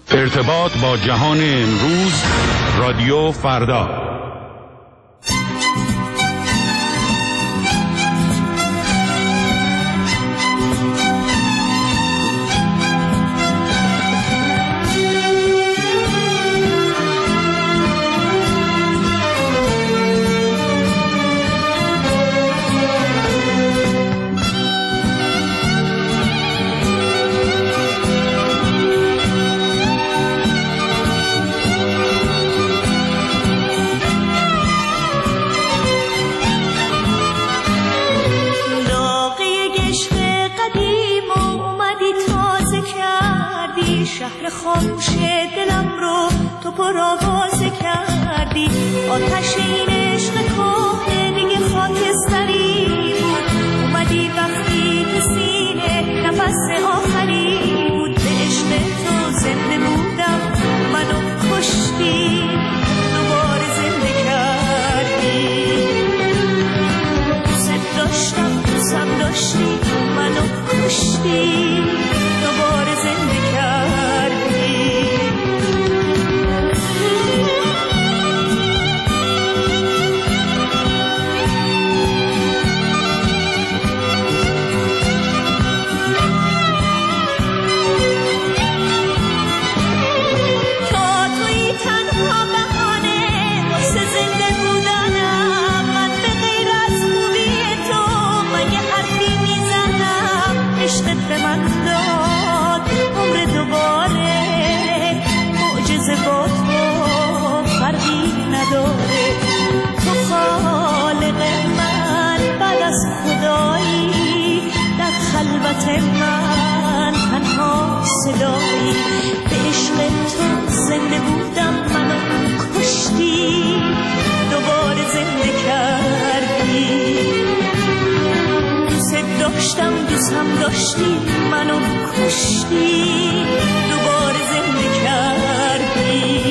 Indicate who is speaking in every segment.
Speaker 1: ارتباط با جهان امروز، رادیو فردا.
Speaker 2: شهر خاموش دلم رو تو پرآوازه کردی. آتش این عشق کهنه دیگه خاکستری بود. اومدی وقتی تو سینه نفس آخری بود. به عشق تو زنده بودم، منو کشتی، دوباره زنده کردی. دوست داشتم، دوستم داشتی، منو کشتی، دوباره زنده کردی. تا توی تنها بهانه واسه زنده بودنم، من به غیر از خوبی تو مگه حرفی میزنم. عشقت به من داد عمر دوباره، معجزه با تو فرقی نداره. تو خالق من بعد از خدایی، در خلوت من تنها صدایی. به عشق تو زنده بودم، منو کشتی، دوباره زنده کردی. دوست داشتم، دوستم داشتی، منو کشتی، دوباره زنده کردی.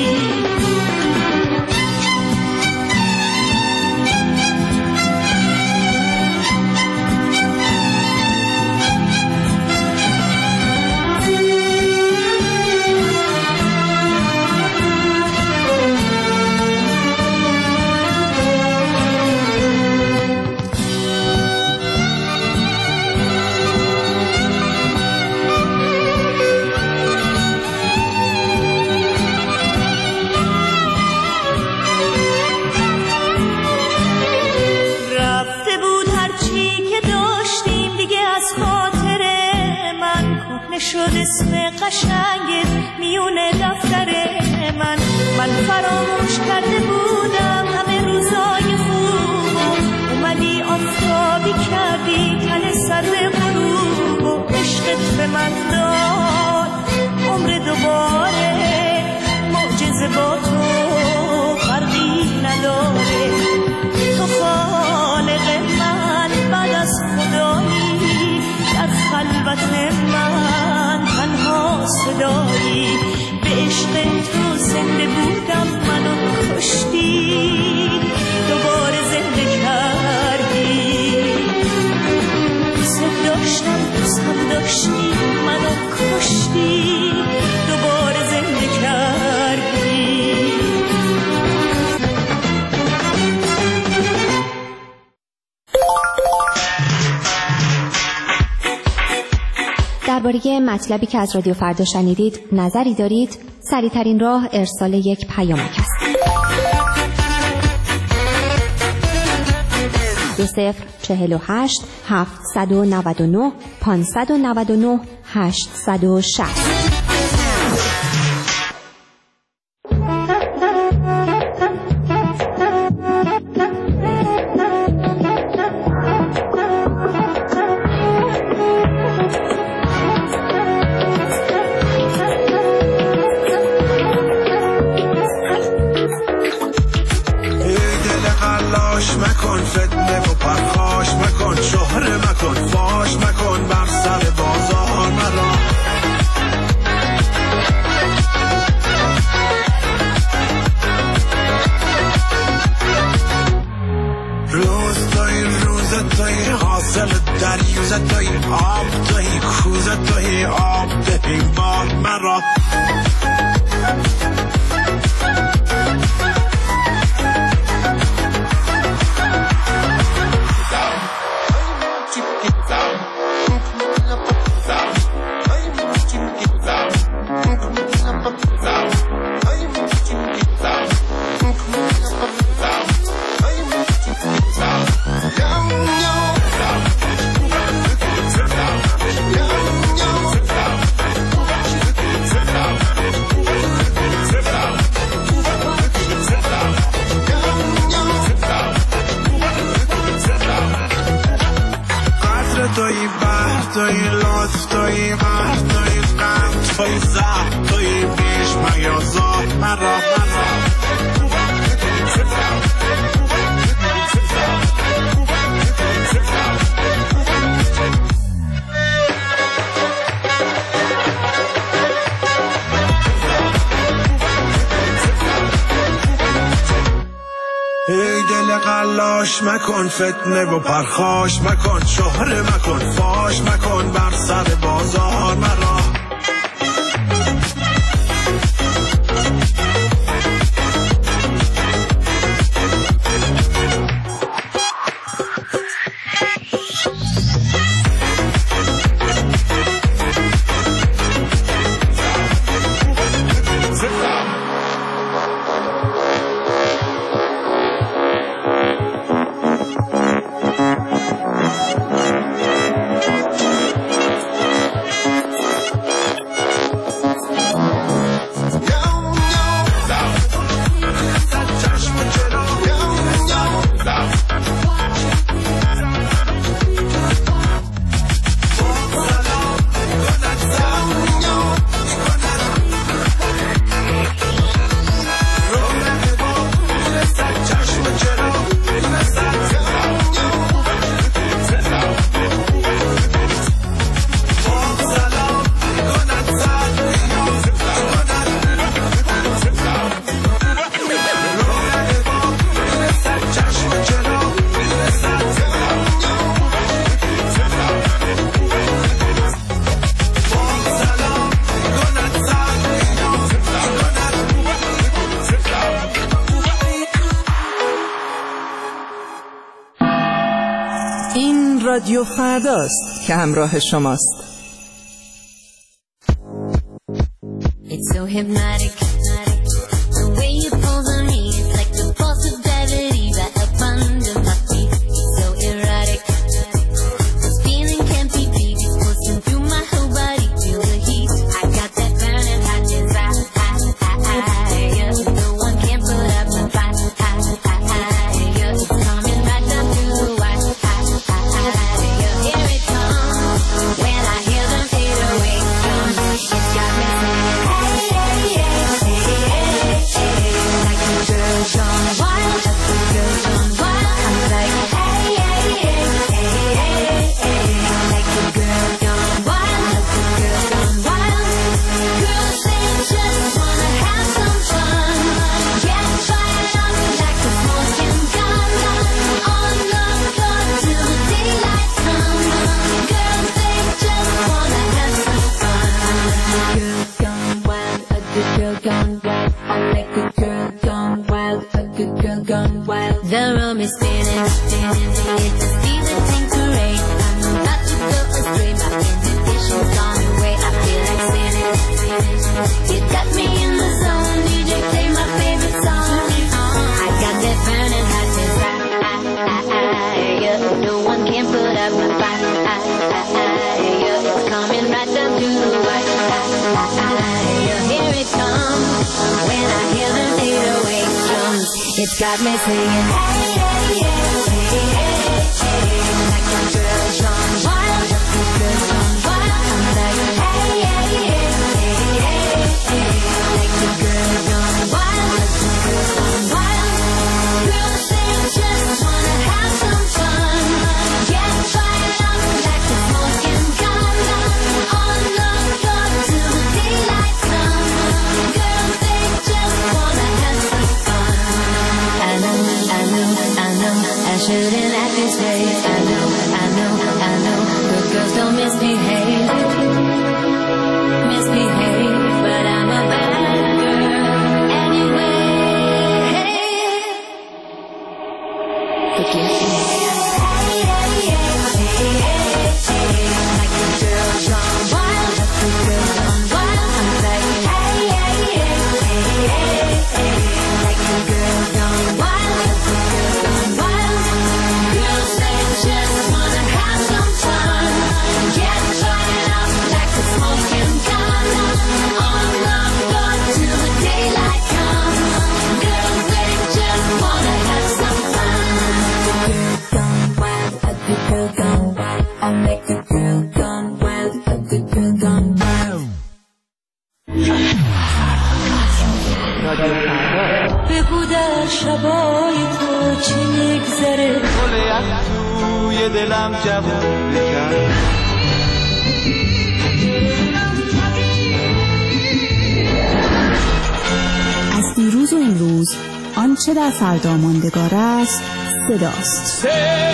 Speaker 2: شد اسم قشنگت میونه دفتر من فراموش کرده بودم همه روزای خوب. اومدی آفتابی کردی تن سر غروب، و عشقت به من داد عمر دوباره. معجزه با تو فرقی نداره. تو خالق من بعد از خدایی، در خلوت من تنها صدایی. به عشق تو زنده بودم، منو کشتی، دوباره زنده کردی. دوست داشتم، دوستم داشتی، منو کشتی، دوباره زنده کردی.
Speaker 3: درباره مطلبی که از رادیو فردا شنیدید نظری دارید؟ سریع‌ترین راه ارسال یک پیامک است. 2048 799 599 860.
Speaker 4: مکن فتنه و پرخاش مکن، شهره مکن، فاش مکن، بر سر بازار مرا. روز توی حاصل دریوزه توی آب توی کوزه توی آب دهی بار مرا. توی زهر توی بیش میازار مرا ای دل قلاش مکن فتنه و پرخاش مکن شهره مکن فاش مکن بر سر بازار مرا
Speaker 5: رادیو فرداست که همراه شماست.
Speaker 6: It's so hypnotic, the way you pose on me, it's like the force of gravity right up under my feet. It's so erotic, this feeling can't be beat. It's coursing through my whole body, feel the heat. I got that burning hot desire, no one can put up my fight. It's coming right down to the wire. Here it comes, when I hear them 808 drums, it's got me singing, hey, hey, hey, hey, hey, hey, like the girls gone wild, the girls gone wild. I'm like, hey, hey, hey, hey, hey, hey, like the girls gone wild, the girls gone wild. Girls, they just wanna have some fun, get fired up like a smoking gun, on the floor till the daylight comes. Girls, they just wanna have some fun. Girls gone wild, a good girl gone wild. I like a girl gone wild, a good girl gone wild. The room is spinning, spinning. It's a season thing parade. I'm about to go astray. My inhibition's gone away. I feel like spinning, spinning. You got me in the zone. DJ, play my favorite song. I got that burning hot desire. No one can put up my fight. It's coming right down to the wire. Here it comes, when I hear them 808 drums, it's got me singing, hey, hey, hey, hey, hey, hey, like the girls gone wild, the girls gone wild. I'm like, hey, hey, hey, hey, hey, hey, like the girls gone wild, the girls gone wild. Girls, they just wanna have some fun, get fired up like a smoking gun, on the floor till the daylight comes. Girls, they just wanna have some fun. I know,
Speaker 2: بگو در شبای تو چی میگذره،
Speaker 7: گل از توی دلم جوون بکن.
Speaker 8: از دیروز و امروز آنچه در فردا ماندگار است صداست.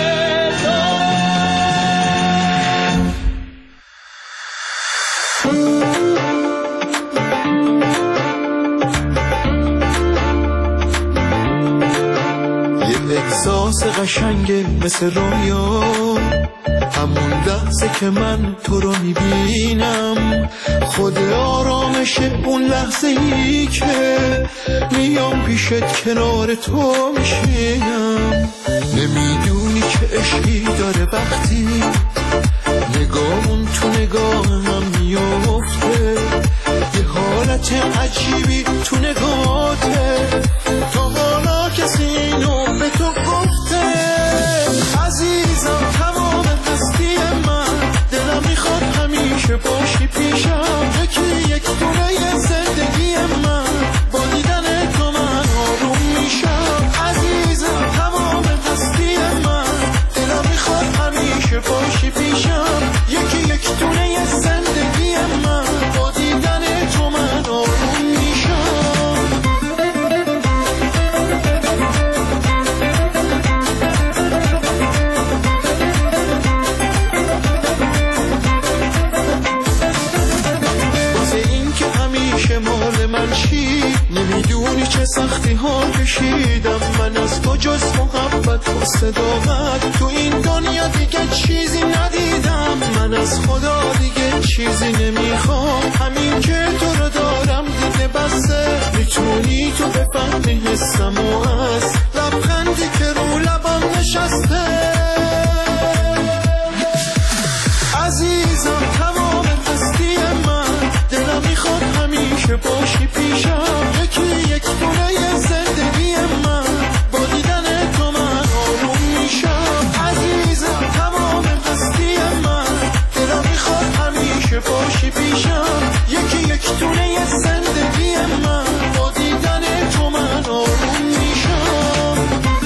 Speaker 4: احساس قشنگه مثل رویا، همون لحظه که من تو رو میبینم، خود آرامشه اون لحظه ای که میام پیشت کنار تو میشینم. نمیدونی که عشقی داره وقتی نگاهون تو نگاهم میافته، یه حالت عجیبی تو نگاهته، تا حالا کسی اینو به تو گفته. عزیزم تمام هستی من، دلم میخواد همیشه باشی پیشم، یکی یک دونه زندگی من، با دیدن تو من آروم میشم. عزیزم تمام هستی من، دلم میخواد همیشه باشی پیشم، یکی یک دونه زندگی من، با دیدن تو من آروم میشم. مال من چی نمیدونی چه سختی ها کشیدم من، از تو جز محبت و صداقت تو این دنیا دیگه چیزی ندیدم. من از خدا دیگه چیزی نمیخوام، همین که تو رو دارم دیگه بسه. میتونی تو بفهمی حسم و از لبخندی که رو لبم نشسته. عزیزم تمام هستی من، دلم میخواد همیشه باشی پیشم، یکی یک دونه زندگی من، با دیدن تو من آروم میشم. عزیزم تمام هستی من، دلم میخواد همیشه باشی پیشم، یکی یک دونه زندگی من، با دیدن تو من آروم میشم.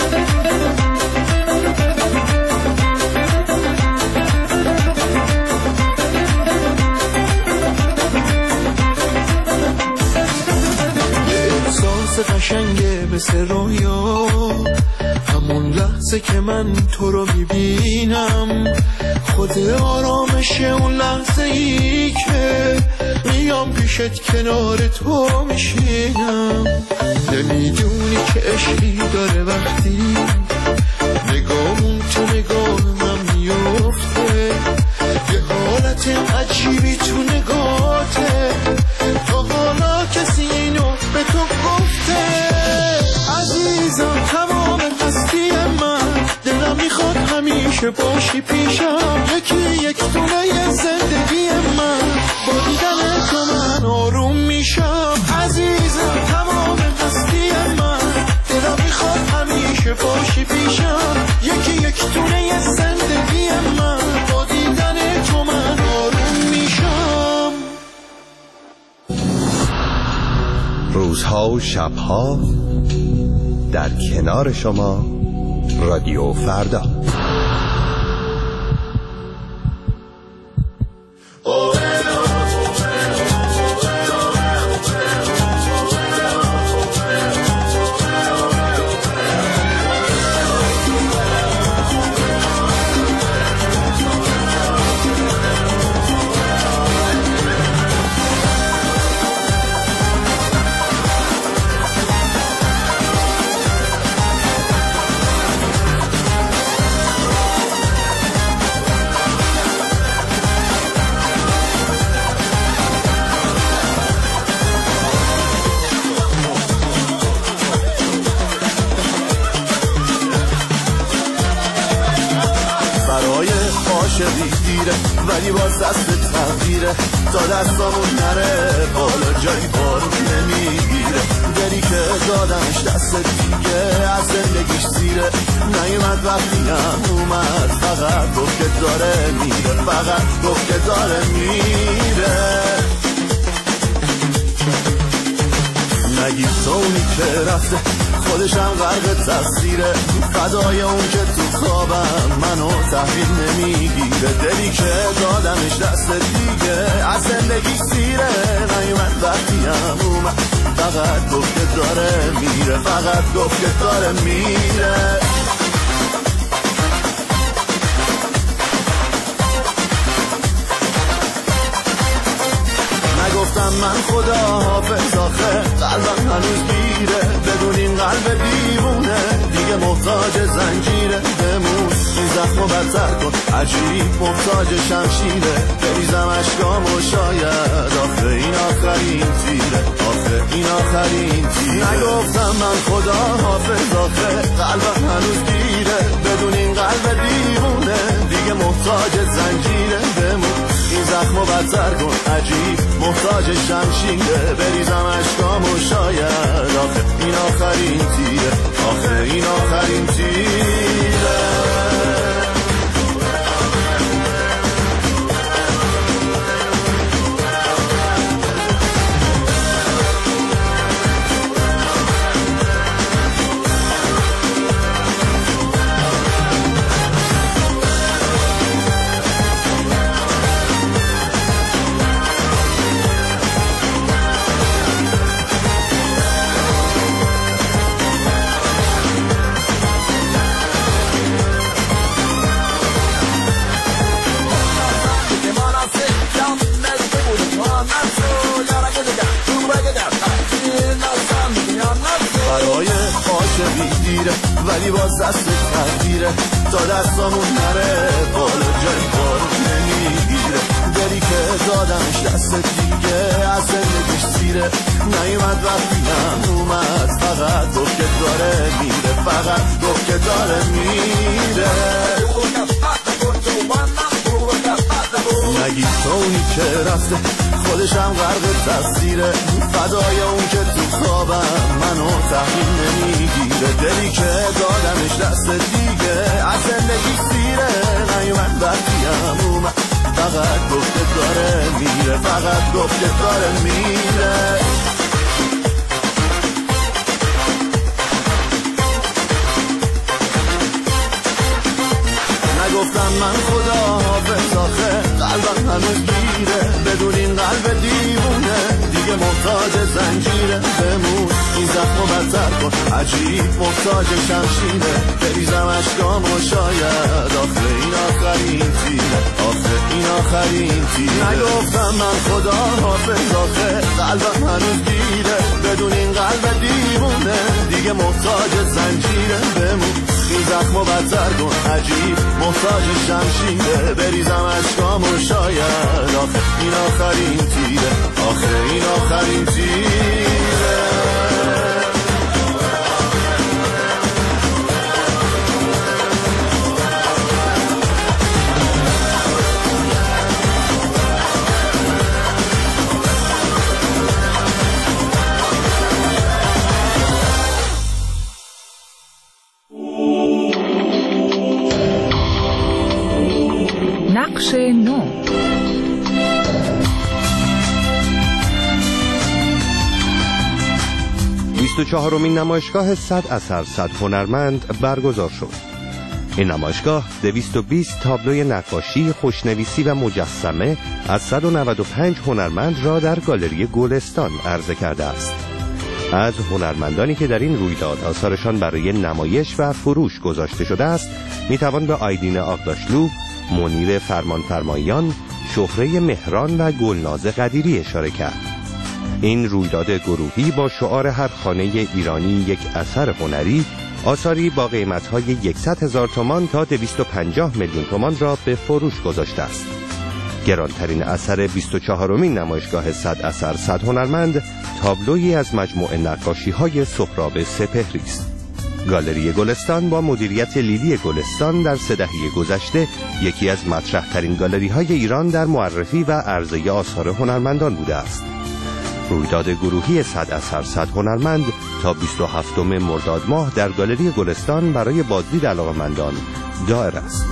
Speaker 4: قشنگه مثل رویا، همون لحظه که من تو رو میبینم، خود آرامشه اون لحظه ای که میام پیشت کنار تو میشینم. نمیدونی که عشقی داره وقتی نگاهون تو نگاهم میافته، یه حالت عجیبی تو نگاهته، تا حالا کسی اینو به تو گفته. عزیزم تمام هستی من، دلم میخواد همیشه باشی پیشم، یکی یک دونه زندگی من، با دیدن تو من آروم میشم. عزیزم تمام هستی من، دلم میخواد همیشه باشی پیشم، یکی یک دونه زندگی من، با دیدن تو من آروم میشم.
Speaker 9: روزها و شبها در کنار شما رادیو فردا.
Speaker 4: ولی باز دست تغییره، تا دستامون نره بالا جایی بارون نمیگیره. دری که دادمش دست دیگه از زندگیش زیره، نیومد وقتی هم اومد، فقط گفت که داره میره، فقط گفت که داره میره. نگیر تو اونی که رفته خودشم غرق تصویره، فدای اون که تو خوابم منو تحویل نمیگیره، دلی که دادمش دست دیگه از زندگی سیره، نیومد وقتیم اومد فقط گفت که داره میره، فقط گفت که داره میره. نگفتم من خدا حافظ آخه قلبم هنوز گیره، بدون این قلب دیوونه دیگه محتاج زنجیره، بمون این زخمو بدتر کن عجیب محتاج شمشیره، بریزم اشکامو شاید آخه این آخرین تیره، آخه این آخرین تیره. نگفتم من خدا حافظ آخه قلبم هنوز گیره، بدون این قلب دیوونه دیگه محتاج زنجیره، بمون این زخمو بدتر کن عجیب محتاج شمشیره، بریزم اشکامو شاید آخه این آخرین تیره، آخه این آخرین تیره. برای عاشقی دیره ولی باز دست تقدیره، تا دستامون نره بالا جای بارو نمیگیره، دلی که دادمش دست دیگه از زندگیش سیره، نیومد وقتیم اومد فقط گفت که داره میره، فقط گفت که داره میره. نگی تو اونی که رفته خودشم غرق تصویره، فدای اون که تو خوابم منو تحویل نمیگیره، دلی که دادمش دست دیگه از زندگی سیره، نیومد وقتیم اومد فقط گفت که داره میره، فقط گفت که داره میره. نگفتم من خدا حافظ آخه قلبم هنوز گیره، بدون این قلب دیوونه دیگه محتاج زنجیره، بمون این زخمو بدتر کن عجیب محتاج شمشیره، بریزم اشکامو شاید آخه این آخرین تیره، آخه این آخرین تیره. نگفتم من خدا حافظ آخه قلبم هنوز گیره، بدون این قلب دیوونه دیگه محتاج زنجیره، بمون این زخمو بدتر کن عجیب محتاج شمشیره، بریزم اشکامو شاید آخه این آخرین تیره، آخه این آخرین تیره.
Speaker 5: نقش نو.
Speaker 9: چهارمین نمایشگاه 100 اثر 100 هنرمند برگزار شد. این نمایشگاه 220 تابلوی نقاشی، خوشنویسی و مجسمه از 195 هنرمند را در گالری گلستان عرضه کرده است. از هنرمندانی که در این رویداد آثارشان برای نمایش و فروش گذاشته شده است میتوان به آیدین آقداشلو، منیر فرمانفرمایان، شهره مهران و گلناز قدیری اشاره کرد. این رویداد گروهی با شعار هر خانه ایرانی یک اثر هنری، آثاری با قیمت‌های 100,000 تومان تا 250 میلیون تومان را به فروش گذاشته است. گرانترین اثر 24مین نمایشگاه 100 اثر 100 هنرمند تابلویی از مجموعه نقاشی‌های سهراب سپهری است. گالری گلستان با مدیریت لیلی گلستان در 3 دهه گذشته یکی از مطرح‌ترین گالری‌های ایران در معرفی و عرضه آثار هنرمندان بوده است. رویداد گروهی 100 اثر 100 هنرمند تا 27 مرداد ماه در گالری گلستان برای بازدید علاقه‌مندان دائر است.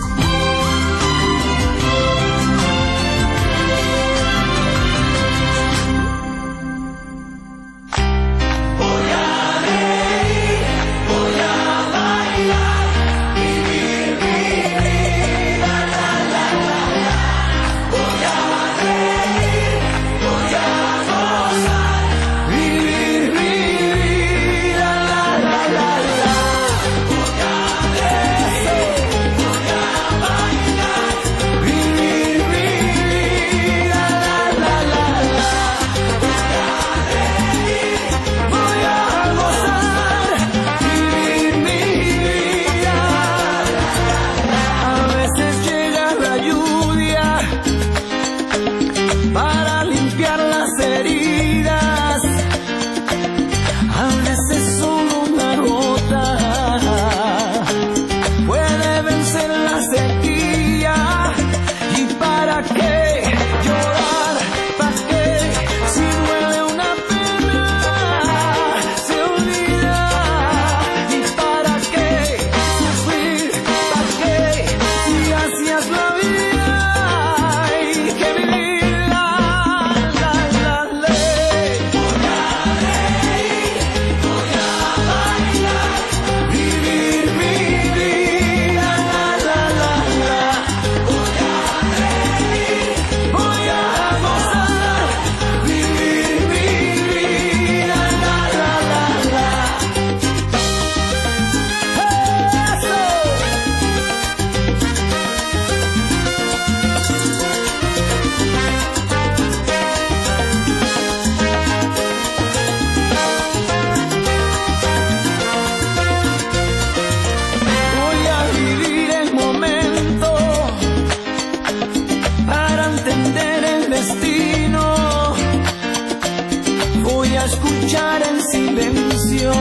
Speaker 4: voy a escuchar en silencio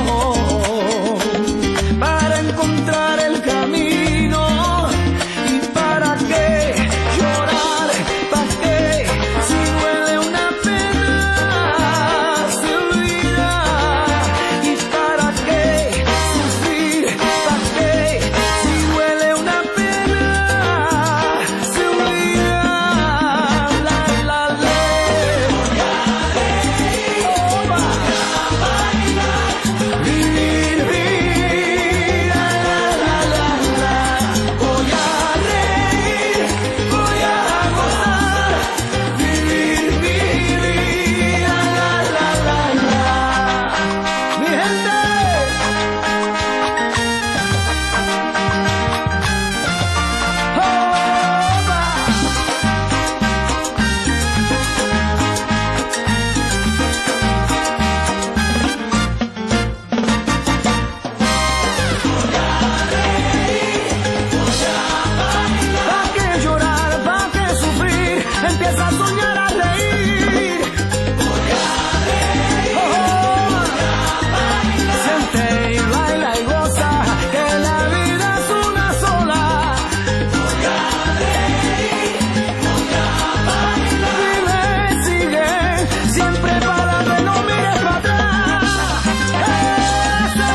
Speaker 4: para encontrar el camino. ¿Y para qué llorar? ¿Para qué? Si duele una pena se olvida. ¿Y para qué sufrir? ¿Para qué? Si duele una pena se olvida. La la la. Vivir, vivir, la la la la. Voy a reír, voy a gozar. Vivir, vivir, la la la la. Mi gente. ¿Pa' qué llorar? ¿Pa' qué sufrir? Empieza a soñar, a reír. Voy a reír. Siente y baila y goza, que la vida es una sola. Voy a reír. Voy a bailar. Vive, sigue, siempre para adelante, no mires para atrás. Eso.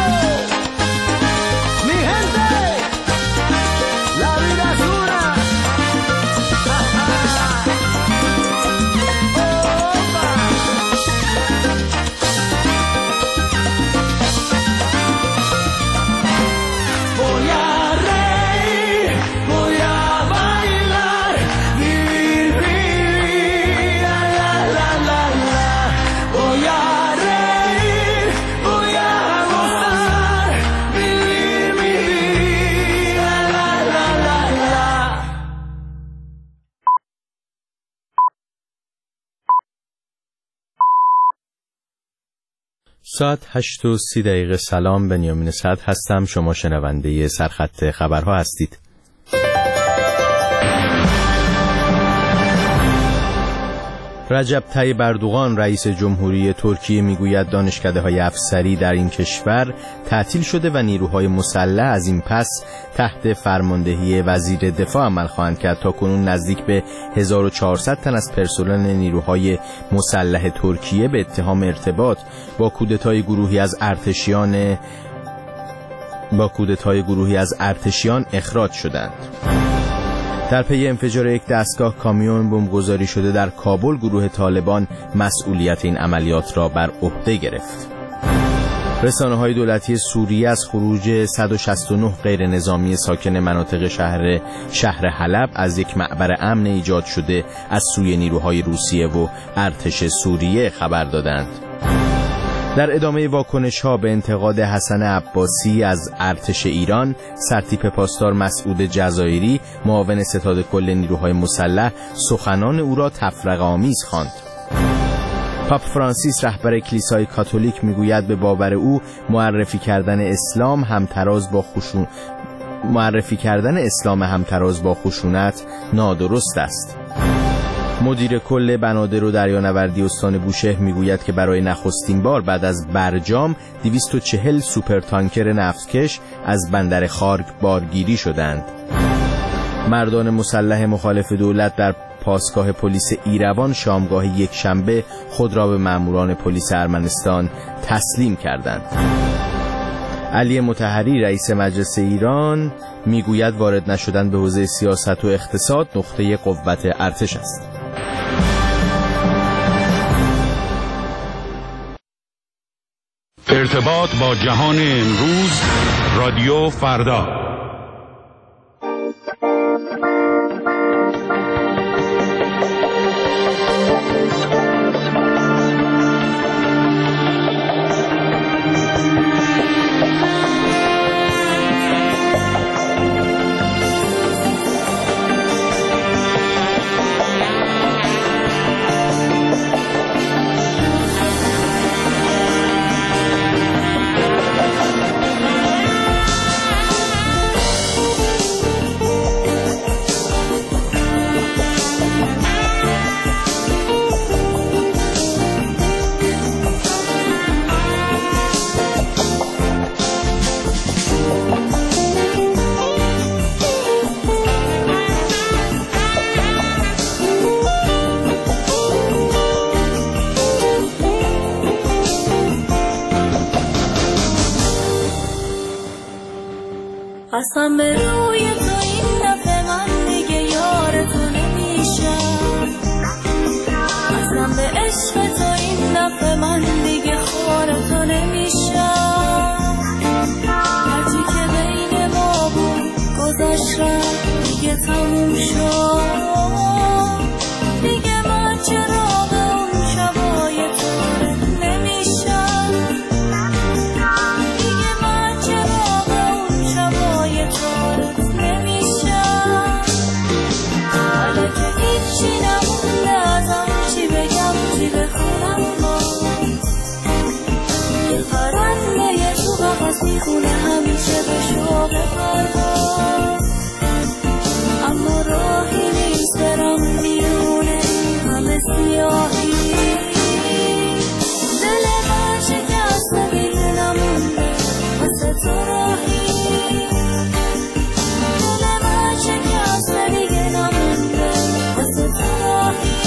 Speaker 4: Mi gente. La vida es una. Voy a reír, voy a bailar, vivir, vivir, la la la la la. Voy a reír, voy a gozar, vivir, vivir, la la la la la.
Speaker 10: ساعت 8:30. سلام، بنیامین سعد هستم. شما شنونده سرخط خبرها هستید. رجب طیب اردوغان رئیس جمهوری ترکیه میگوید دانشکده‌های افسری در این کشور تعطیل شده و نیروهای مسلح از این پس تحت فرماندهی وزیر دفاع عمل خواهند کرد. تاکنون نزدیک به 1400 تن از پرسنل نیروهای مسلح ترکیه به اتهام ارتباط با کودتای گروهی از ارتشیان اخراج شدند. در پی انفجار یک دستگاه کامیون بمبگذاری شده در کابل، گروه طالبان مسئولیت این عملیات را بر عهده گرفت. رسانه‌های دولتی سوریه از خروج 169 غیر نظامی ساکن مناطق شهر حلب از یک معبر امن ایجاد شده از سوی نیروهای روسیه و ارتش سوریه خبر دادند. در ادامه واکنش‌ها به انتقاد حسن عباسی از ارتش ایران، سرتیپ پاسدار مسعود جزایری معاون ستاد کل نیروهای مسلح سخنان او را تفرقه‌آمیز خواند. پاپ فرانسیس رهبر کلیسای کاتولیک میگوید به باور او معرفی کردن اسلام همتراز با خشونت نادرست است. مدیر کل بنادر و دریانوردی استان بوشهر میگوید که برای نخستین بار بعد از برجام 240 سوپر تانکر نفتکش از بندر خارگ بارگیری شدند. مردان مسلح مخالف دولت در پاسگاه پلیس ایروان شامگاه یکشنبه خود را به ماموران پلیس ارمنستان تسلیم کردند. علی مطهری رئیس مجلس ایران میگوید وارد نشدن به حوزه سیاست و اقتصاد نقطه قوت ارتش است.
Speaker 1: ارتباط با جهان امروز، رادیو فردا.
Speaker 2: قسم به روی تو این دفعه من دیگه یار تو نمیشم، قسم به عشق تو این دفعه من دیگه خوار تو نمیشم. هرچی که بین ما بود گذشت رفت دیگه تموم شد، دیگه من چراغ اون شبای تارت نمیشم، دیگه من چراغ اون شبای تارت نمیشم. حالا که هیچی نمونده ازم چی بگم چی بخونم باز، یه پرنده یه تو قفس میخونه همیشه به شوق پرواز، اما راهی نیست برم بیرونه همه سیاهی. دل من شکسته دیگه نمونده واسه تو راهی، دل من شکسته دیگه نمونده واسه تو راهی.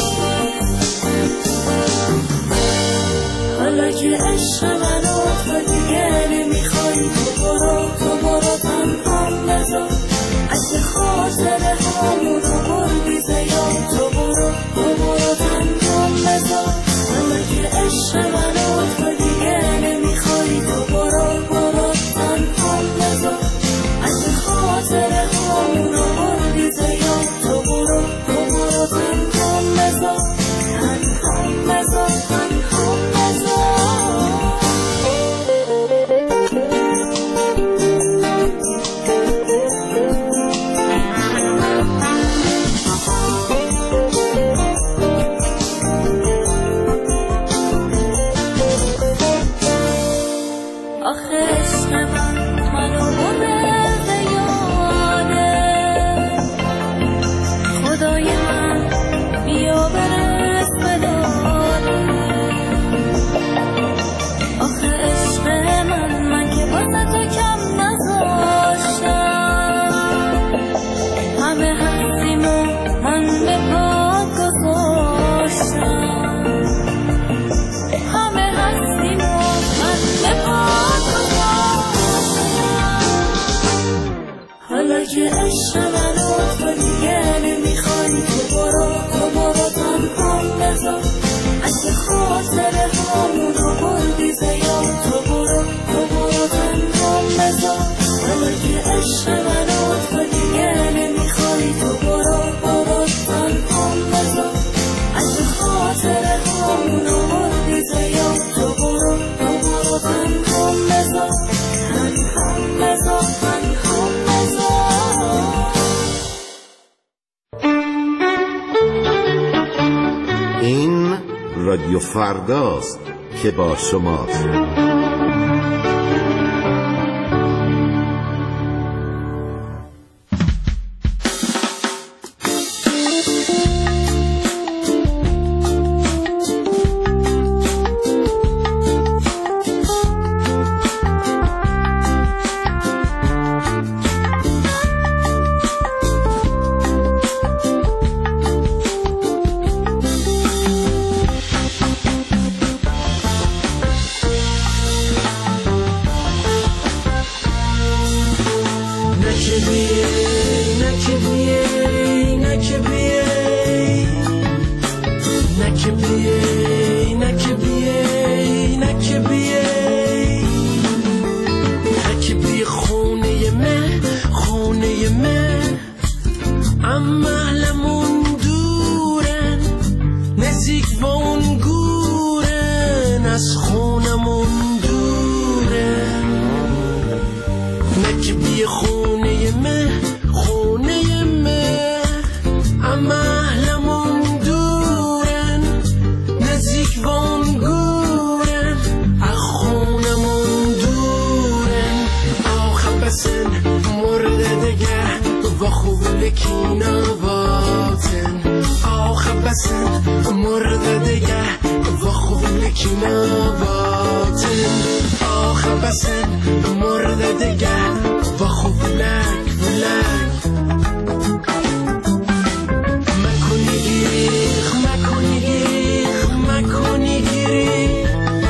Speaker 2: حالا که عشق منو تو دیگه نمیخوای تو برو تنهام بذار، عکس خاطره هامون رو بردی زیاد، تو برو تنهام بذار. حالا که عشق منو تو دیگه نمیخوای تو برو تنهام بذار، عکس خاطره هامون رو بردی زیاد، تو برو تنهام بذار، تنهام بذار، تنهام بذار.
Speaker 11: این رادیو فرداست که با شماست.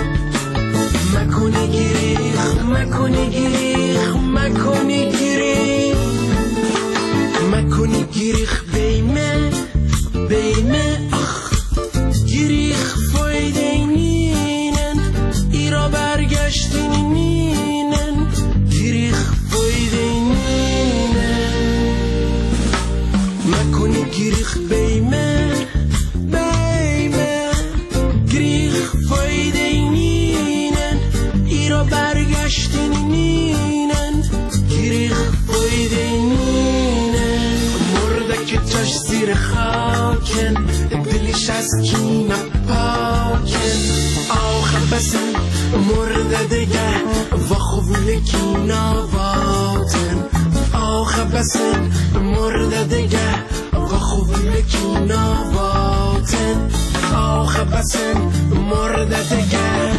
Speaker 4: مکنی گیری بسن مرد دیگر و خوبلکی ناباتن آخه بسن مرد دیگر و خوبلکی ناباتن آخه بسن مرد دیگر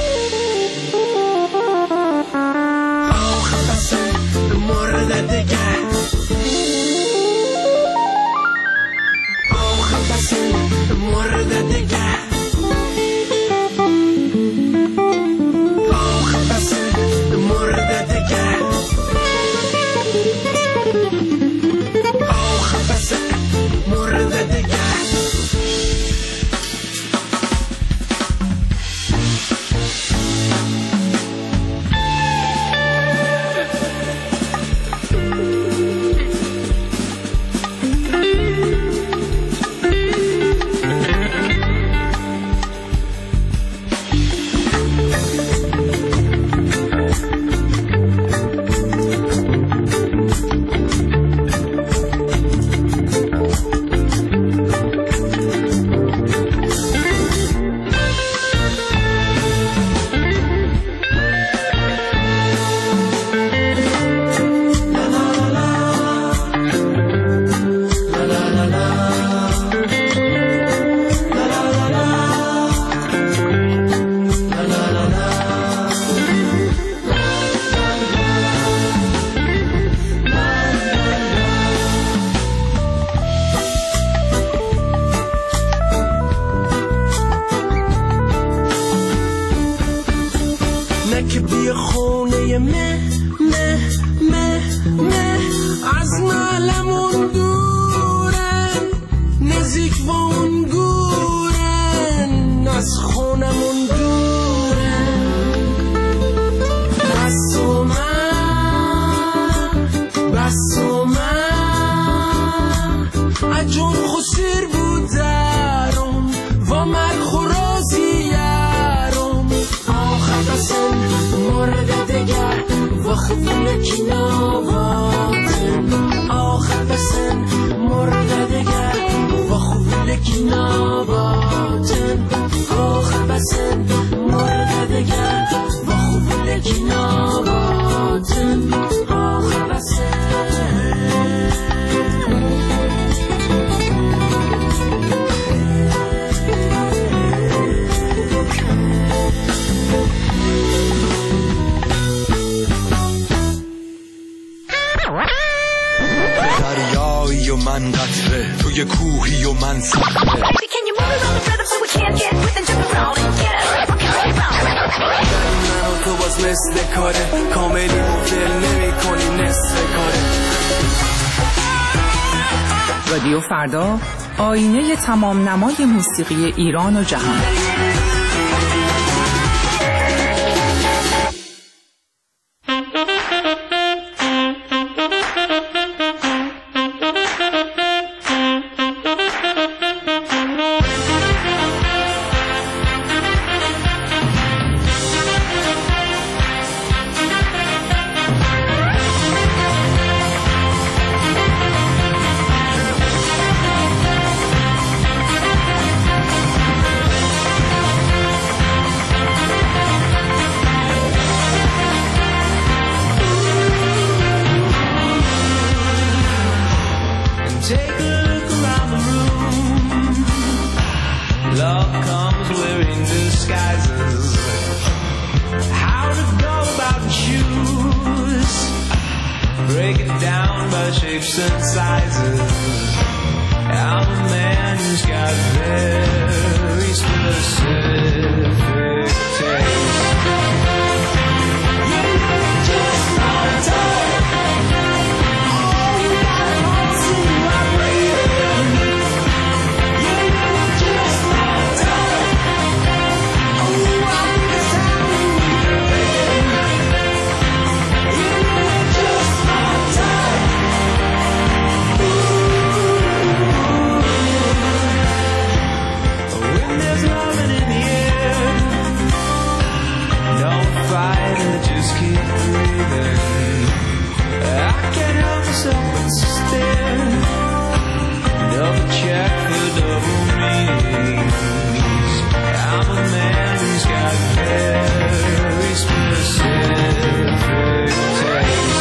Speaker 4: آخه بسن مرد دیگر آخه بسن مرد دیگر آخه بسن مرد دیگر آخه بسن مرد دیگر که بیا خونه مه از معلمون دورن نزدیک و اون گورن از خونمون دورن بس و من اجون خسیر بودارم و من خرازیارم آخه بسن مرد دیگر و خوبونکی ناباتن آخه بسن مرد دیگر و خوبونکی ناباتن آخه بسن مرد دیگر و خوبونکی ناباتن آخه بسن
Speaker 12: دریایی و من قطره توی کوهی و من صخره من و تو باز مثل کاره کاملی مفل نمی کنی نصف کاره
Speaker 5: رادیو فردا آینه تمام نمای موسیقی ایران و جهان.
Speaker 4: There's love in the
Speaker 13: just be a perfect taste.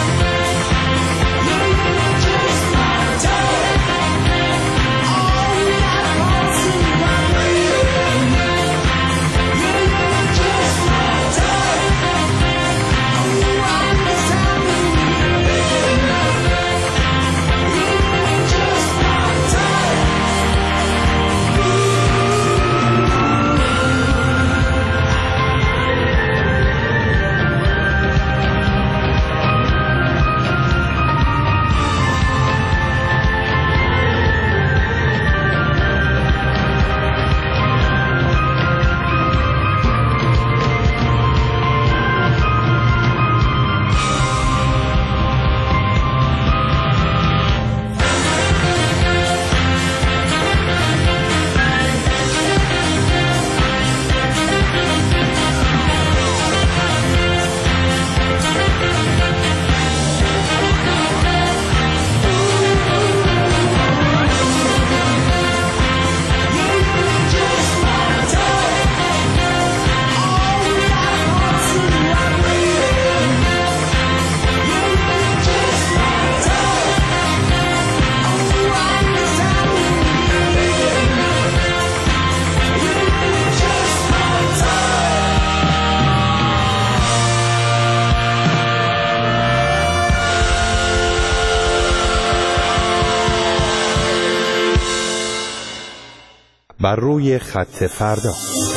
Speaker 9: بر روی خط فردا.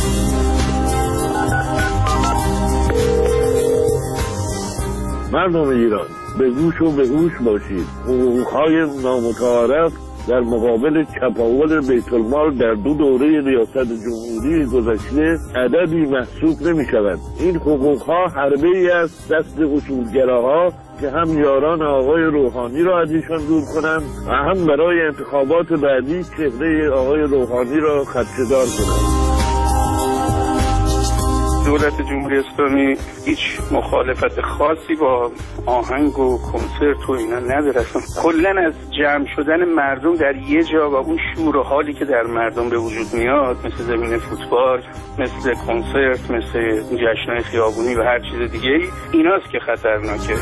Speaker 14: مردم ایران به گوش و به هوش باشید. حقوق‌های نامتعارف در مقابل چپاول بیت المال در 2 دوره ریاست جمهوری گذشته عددی محسوب نمی شود. این حقوق‌ها حربه‌ای است دست اصولگراها که هم یاران آقای روحانی را از ایشان دور کنند و هم برای انتخابات بعدی چهره آقای روحانی را خدشه‌دار کنند.
Speaker 15: دولت جمهوری اسلامی هیچ مخالفت خاصی با آهنگ و کنسرت و اینا نداره. کلا از جمع شدن مردم در یه جا و اون شور و حالی که در مردم به وجود میاد، مثل زمین فوتبال، مثل کنسرت، مثل جشن‌های خیابونی و هر چیز دیگه‌ای، ایناست که خطرناکه.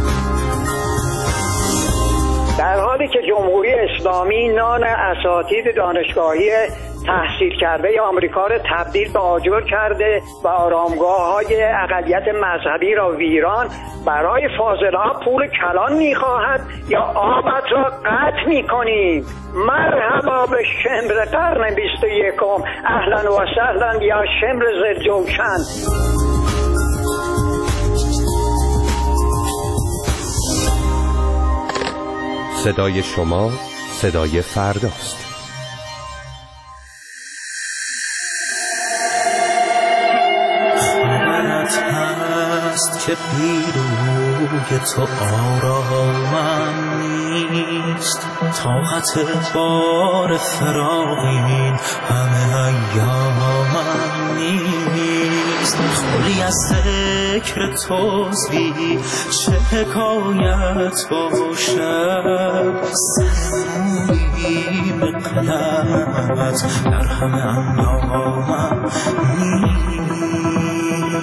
Speaker 16: در حالی که جمهوری اسلامی نان اساتید دانشگاهی تحصیل کرده آمریکا را تبدیل به آجر کرده و آرامگاه‌های اقلیت مذهبی را ویران، برای فاضل‌ها پول کلان می‌خواهد یا آبت را قطع می‌کنیم. مرحبا به شمر قرن 21، اهلا و سهلا یا شمر زرجوشن.
Speaker 9: صدای شما صدای فرداست.
Speaker 13: که پیروی تو آرامم نیست، طاقت بار فراقین همه ایامم نیست. خالی از ذکر توزی چه حکایت باشد، سرمویی به قلمت در همه ایامم نیست.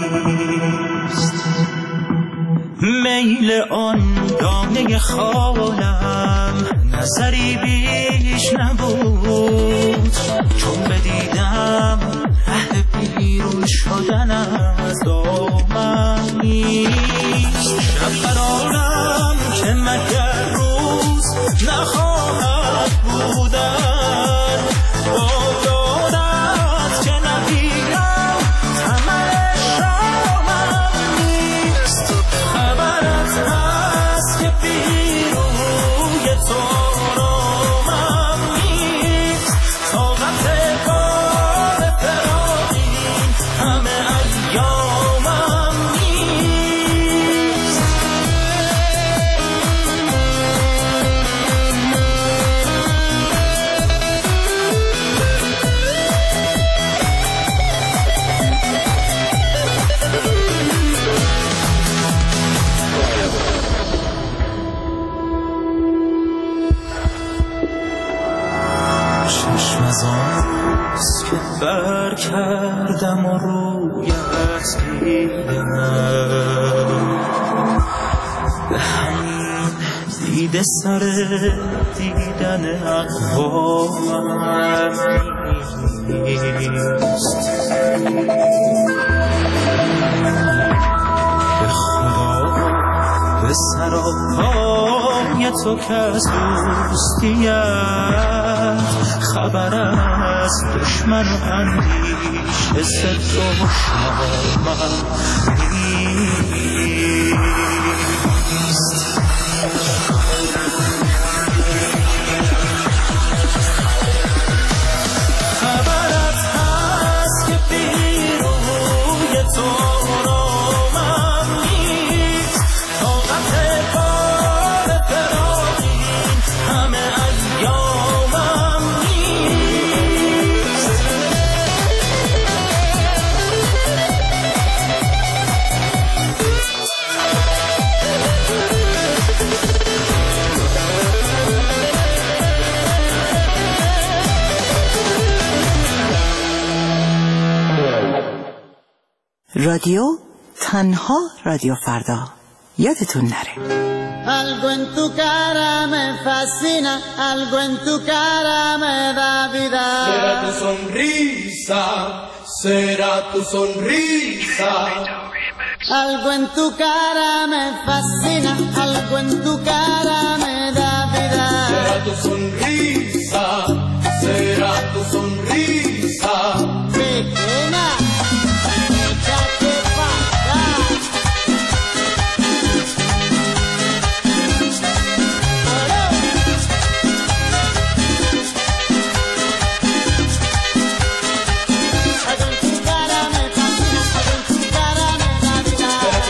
Speaker 13: میل آن دانه خالم نظری بیش نبود، چون بدیدم ره بیرون شدن از دامم نیست. شب قرارم که مگر روز نخواهد بودن، با دادت که نبیرم ثمر شامم نیست. خبرت هست که پیروی تو آرامم نیست، طاقت بار فراقین همه ایامم نیست. چشم از آنست که بر کردم و رویت
Speaker 7: تسکینم به همین دیده سر دیدن اقوامم نیست. به خدا به سراپای تو که از دوستیت خبر از دشمن و اندیشه ست و شامم نیست. خبرت هست که بیروی تو رامم نیست. طاقت بار فراقین همه ایامم نیست.
Speaker 17: رادیو تنها رادیو فردا یادتون نره.
Speaker 18: Algo en tu cara me fascina, algo en tu cara me da vida.
Speaker 4: Será tu sonrisa, será tu sonrisa.
Speaker 18: Algo en tu cara me fascina, algo en tu cara me da vida.
Speaker 4: Será tu sonrisa, será tu sonrisa.
Speaker 18: Pequeña, échate pa' acá. Algo en tu cara me fascina, algo en tu cara me da vida.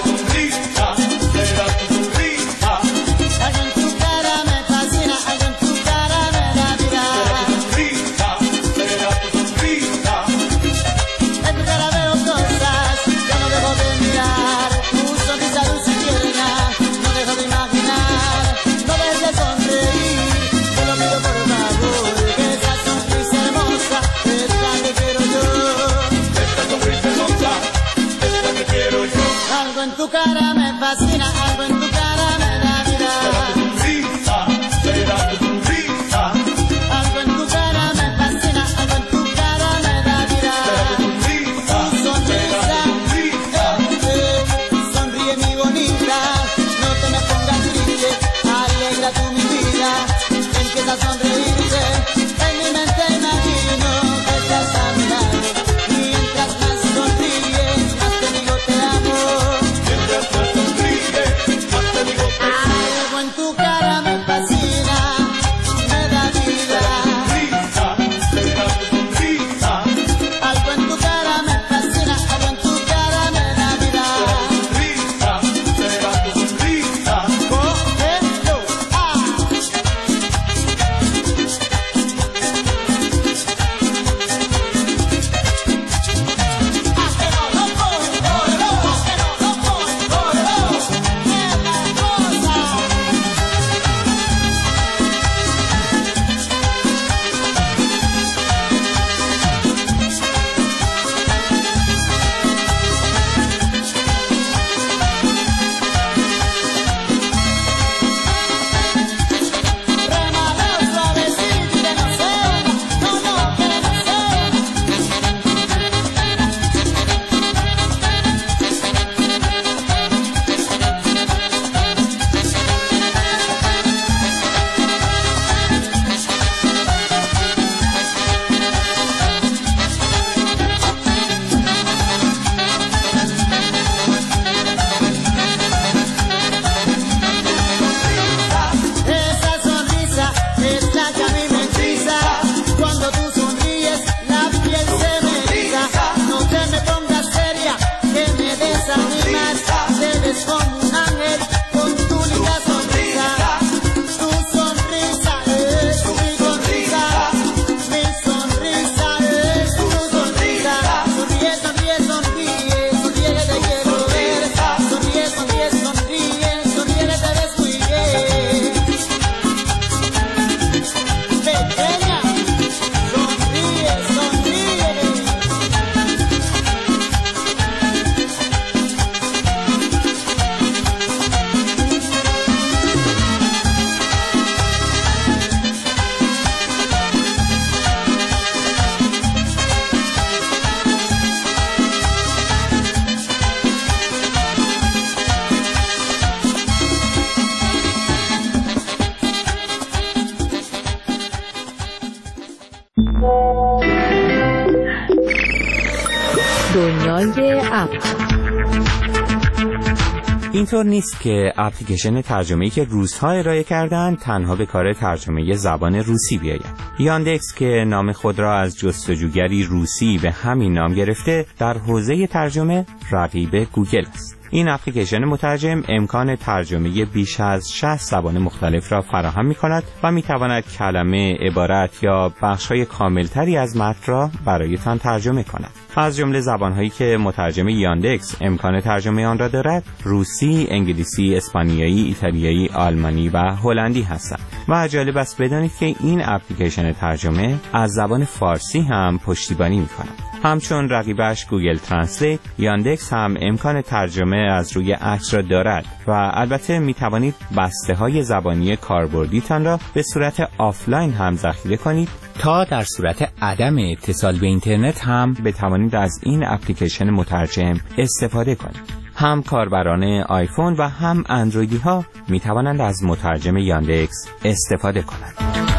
Speaker 4: Será tu sonrisa,
Speaker 18: Algo en tu cara me fascina, algo en tu cara me da vida.
Speaker 4: será tu sonrisa.
Speaker 18: En tu cara veo cosas que no dejo de mirar. Tu sonrisa dulce y tierna, no dejo de imaginar. No dejes de sonreír, te lo pido por favor. Que esa sonrisa hermosa es la que quiero yo.
Speaker 4: Esta sonrisa hermosa es la que quiero yo.
Speaker 18: Algo en tu cara me fascina, algo en tu cara me da vida.
Speaker 4: Sonrisa, será tu sonrisa.
Speaker 18: Algo en tu cara me fascina, algo en tu cara me da vida. Tu sonrisa, sonríe mi bonita, no te me pongas triste, alegra tu mi vida, empieza a sonreírte, en mi mente imagino que estás a mi lado, mientras más sonríes, más te digo te amo.
Speaker 4: Mientras
Speaker 3: های اپ.
Speaker 19: اینطور نیست که اپلیکیشن ترجمه‌ای که روس‌ها ارائه کردن تنها به کار ترجمه زبان روسی بیاید. یاندکس که نام خود را از جستجوگری روسی به همین نام گرفته، در حوزه ترجمه رقیب گوگل است. این اپلیکیشن مترجم امکان ترجمه بیش از 60 زبان مختلف را فراهم می‌کند و می‌تواند کلمه، عبارت یا بخش‌های کاملتری از متن را برایتان ترجمه کند. از جمله زبان‌هایی که مترجم یاندکس امکان ترجمه آن را دارد، روسی، انگلیسی، اسپانیایی، ایتالیایی، آلمانی و هلندی هستند. و جالب است بدانید که این اپلیکیشن ترجمه از زبان فارسی هم پشتیبانی می‌کند. همچون رقیبش گوگل ترنسلیت، یاندکس هم امکان ترجمه از روی عکس را دارد و البته می توانید بسته های زبانی کاربردیتان را به صورت آفلاین هم ذخیره کنید تا در صورت عدم اتصال به اینترنت هم بتوانید از این اپلیکیشن مترجم استفاده کنید. هم کاربران آیفون و هم اندرویدی ها می توانند از مترجم یاندکس استفاده کنند.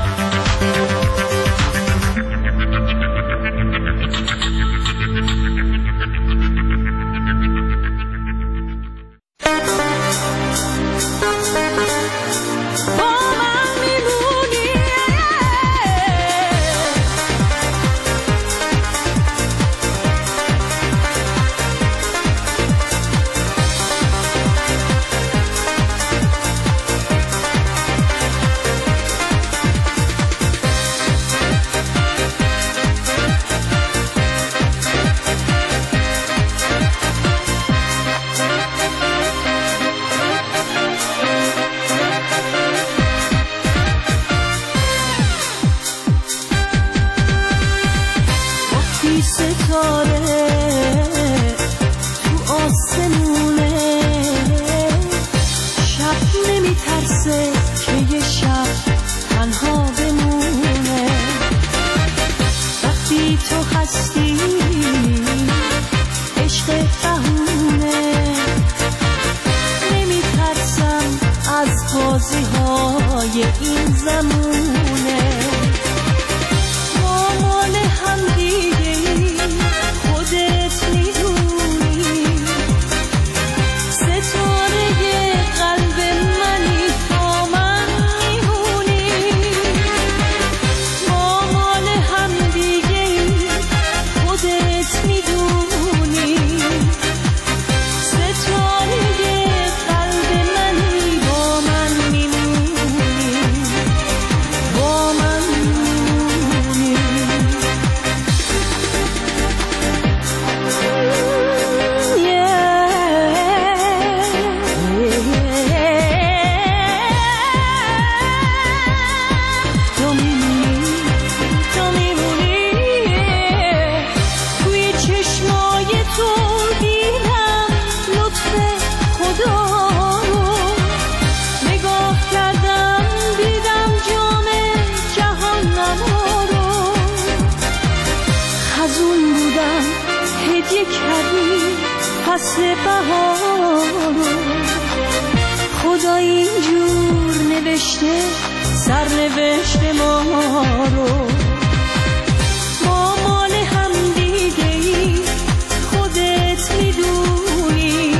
Speaker 2: خدا اینجور نوشته سرنوشت ما رو، ما مال هم دیگه ای خودت میدونی،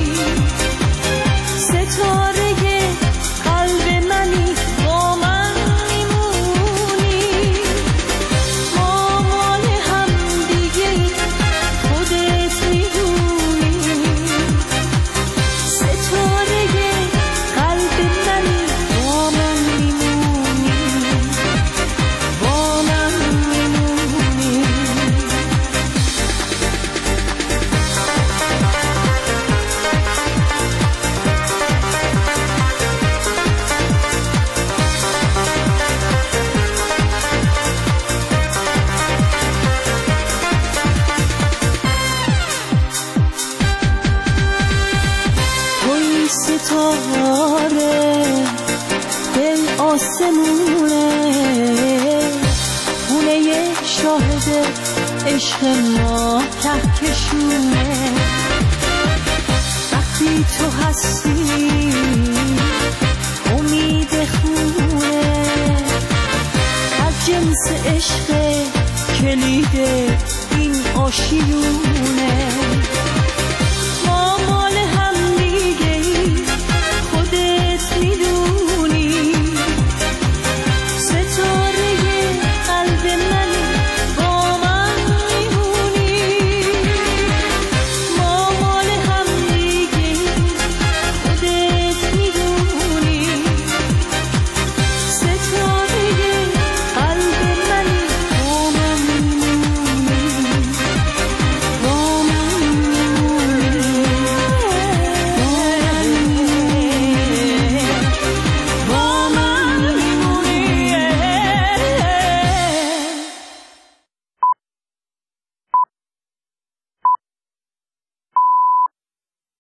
Speaker 2: ستاره قلب منی با من میمونی، ما مال هم دیگه ای خودت میدونی، ستاره قلب منی با من میمونی، با من میمونی. توی ستاره دل آسمونه، خونه شاهد عشق ما کهکشونه، وقتی تو هستی امید خونه، از جنس عشق کلید این آشیونه،